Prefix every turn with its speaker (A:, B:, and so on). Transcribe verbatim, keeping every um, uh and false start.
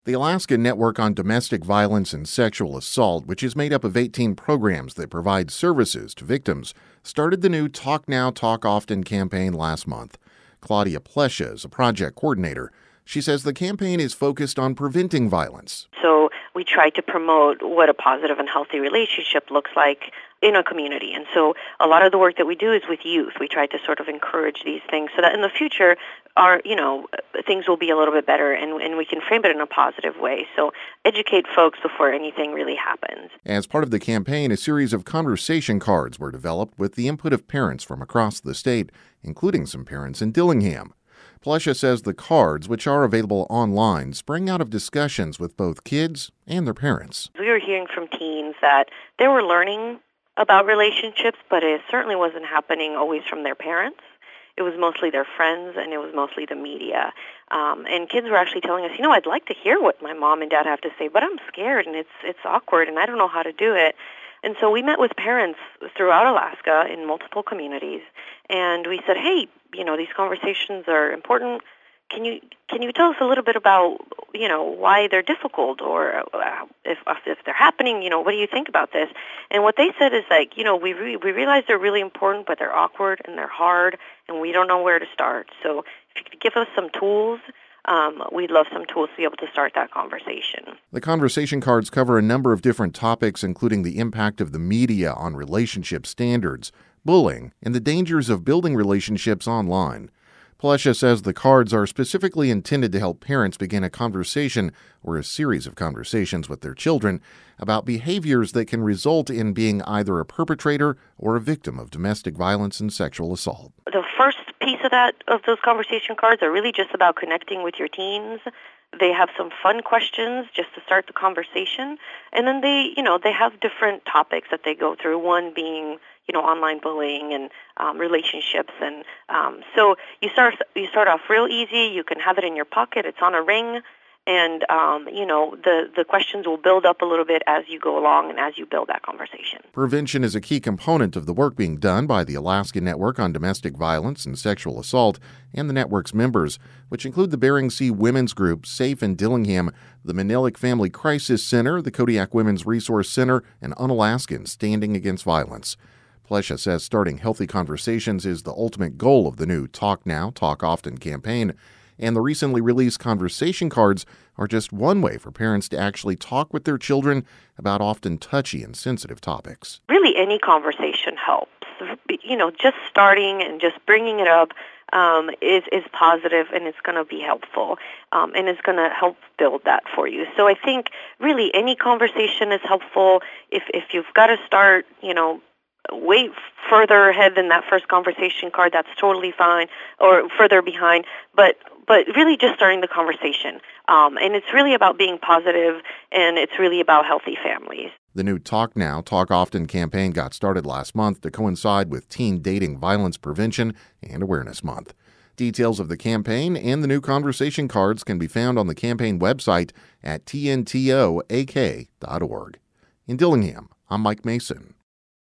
A: The Alaska Network on Domestic Violence and Sexual Assault, which is made up of eighteen programs that provide services to victims, started the new Talk Now, Talk Often campaign last month. Claudia Plesha is a project coordinator. She says the campaign is focused on preventing violence.
B: So we try to promote what a positive and healthy relationship looks like in a community. And so a lot of the work that we do is with youth. We try to sort of encourage these things so that in the future, our, you know, things will be a little bit better and, and we can frame it in a positive way. So educate folks before anything really happens.
A: As part of the campaign, a series of conversation cards were developed with the input of parents from across the state, including some parents in Dillingham. Plesha says the cards, which are available online, spring out of discussions with both kids and their parents.
B: We were hearing from teens that they were learning about relationships, but it certainly wasn't happening always from their parents. It was mostly their friends, and it was mostly the media. Um, and kids were actually telling us, you know, I'd like to hear what my mom and dad have to say, but I'm scared, and it's it's awkward, and I don't know how to do it. And so we met with parents throughout Alaska in multiple communities, and we said, hey, you know, these conversations are important. Can you can you tell us a little bit about, you know, why they're difficult, or uh, if if they're happening, you know, what do you think about this? And what they said is like, you know, we re- we realize they're really important, but they're awkward and they're hard, and we don't know where to start. So if you could give us some tools, Um, we'd love some tools to be able to start that conversation.
A: The conversation cards cover a number of different topics, including the impact of the media on relationship standards, bullying, and the dangers of building relationships online. Plesha says the cards are specifically intended to help parents begin a conversation or a series of conversations with their children about behaviors that can result in being either a perpetrator or a victim of domestic violence and sexual assault.
B: The first piece of that, of those conversation cards, are really just about connecting with your teens. They have some fun questions just to start the conversation. And then they, you know, they have different topics that they go through, one being, you know, online bullying and um, relationships. And um, so you start you start off real easy. You can have it in your pocket. It's on a ring. And, um, you know, the, the questions will build up a little bit as you go along and as you build that conversation.
A: Prevention is a key component of the work being done by the Alaska Network on Domestic Violence and Sexual Assault and the network's members, which include the Bering Sea Women's Group, SAFE in Dillingham, the Manilik Family Crisis Center, the Kodiak Women's Resource Center, and Un-Alaskans Standing Against Violence. Plesha says starting healthy conversations is the ultimate goal of the new Talk Now, Talk Often campaign, and the recently released conversation cards are just one way for parents to actually talk with their children about often touchy and sensitive topics.
B: Really, any conversation helps. You know, just starting and just bringing it up um, is, is positive, and it's going to be helpful, um, and it's going to help build that for you. So I think really any conversation is helpful. If if you've got to start, you know, way further ahead than that first conversation card, that's totally fine, or further behind, but but really just starting the conversation. Um, and it's really about being positive, and it's really about healthy families.
A: The new Talk Now, Talk Often campaign got started last month to coincide with Teen Dating Violence Prevention and Awareness Month. Details of the campaign and the new conversation cards can be found on the campaign website at T N T O A K dot org. In Dillingham, I'm Mike Mason.